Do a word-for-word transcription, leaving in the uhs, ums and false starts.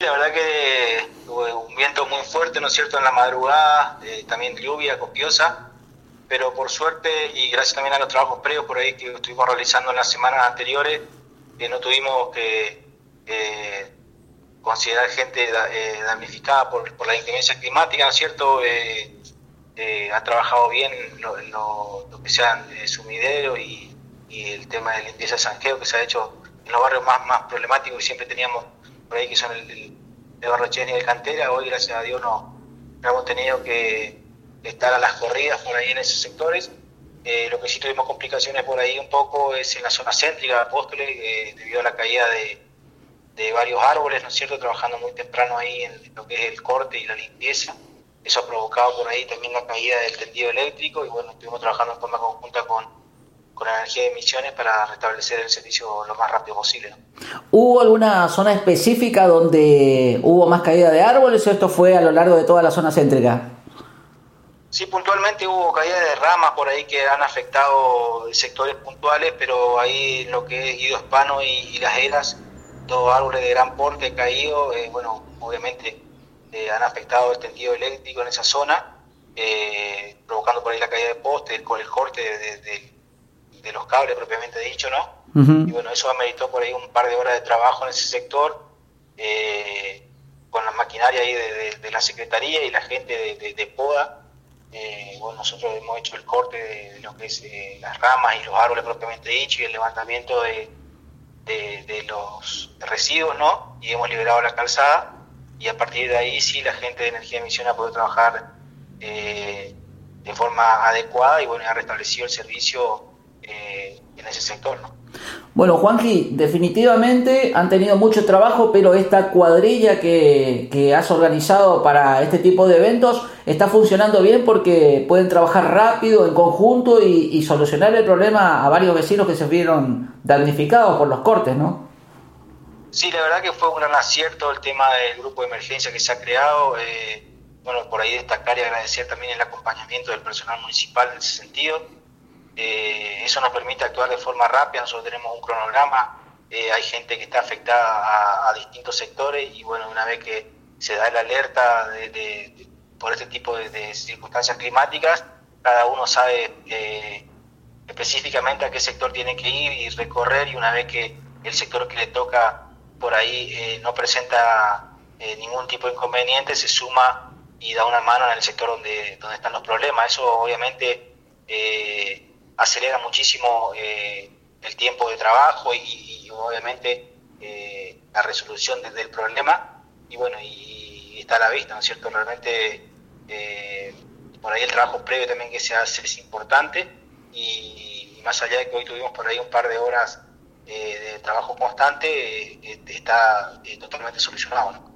la verdad que hubo un viento muy fuerte, ¿no es cierto?, en la madrugada, eh, también lluvia copiosa, pero por suerte y gracias también a los trabajos previos por ahí que estuvimos realizando en las semanas anteriores, eh, no tuvimos que eh, considerar gente eh, damnificada por, por la inclemencia climática, ¿no es cierto? Eh, eh, ha trabajado bien lo, lo, lo que sean eh, sumideros y, y el tema de limpieza de zanjeo que se ha hecho en los barrios más, más problemáticos que siempre teníamos por ahí, que son el, el, el barrio Chesney y el Cantera. Hoy gracias a Dios no, no hemos tenido que estar a las corridas por ahí en esos sectores. Eh, lo que sí tuvimos complicaciones por ahí un poco es en la zona céntrica de Apóstoles, eh, debido a la caída de, de varios árboles, ¿no es cierto?, trabajando muy temprano ahí en lo que es el corte y la limpieza. Eso ha provocado por ahí también la caída del tendido eléctrico y bueno, estuvimos trabajando en forma conjunta con, con la energía de Misiones para restablecer el servicio lo más rápido posible, ¿no? ¿Hubo alguna zona específica donde hubo más caída de árboles o esto fue a lo largo de toda la zona céntrica? Sí, puntualmente hubo caída de ramas por ahí que han afectado sectores puntuales, pero ahí lo que es Guido Hispano y, y Las Heras, dos árboles de gran porte caídos, eh, bueno, obviamente eh, han afectado el tendido eléctrico en esa zona, eh, provocando por ahí la caída de postes, con el corte de, de, de, de los cables propiamente dicho, ¿no? Uh-huh. Y bueno, eso ameritó por ahí un par de horas de trabajo en ese sector, eh, con la maquinaria ahí de, de, de la Secretaría y la gente de, de, de poda. Eh, bueno, nosotros hemos hecho el corte de, de lo que es eh, las ramas y los árboles propiamente dicho y el levantamiento de, de, de los residuos, ¿no? Y hemos liberado la calzada y a partir de ahí sí la gente de Energía de Misión ha podido trabajar eh, de forma adecuada y bueno, ha restablecido el servicio eh, en ese sector, ¿no? Bueno, Juanji, definitivamente han tenido mucho trabajo, pero esta cuadrilla que, que has organizado para este tipo de eventos está funcionando bien porque pueden trabajar rápido, en conjunto y, y solucionar el problema a varios vecinos que se vieron damnificados por los cortes, ¿no? Sí, la verdad que fue un gran acierto el tema del grupo de emergencia que se ha creado. Eh, bueno, por ahí destacar y agradecer también el acompañamiento del personal municipal en ese sentido. Eh, eso nos permite actuar de forma rápida. Nosotros tenemos un cronograma, eh, hay gente que está afectada a, a distintos sectores y bueno, una vez que se da la alerta de, de, de, por este tipo de, de circunstancias climáticas, cada uno sabe eh, específicamente a qué sector tiene que ir y recorrer, y una vez que el sector que le toca por ahí eh, no presenta eh, ningún tipo de inconveniente, se suma y da una mano en el sector donde, donde están los problemas. Eso obviamente eh, acelera muchísimo eh, el tiempo de trabajo y, y obviamente eh, la resolución de, del problema y bueno, y, y está a la vista, ¿no es cierto? Realmente eh, por ahí el trabajo previo también que se hace es importante y, y más allá de que hoy tuvimos por ahí un par de horas eh, de trabajo constante, eh, está eh, totalmente solucionado, ¿no?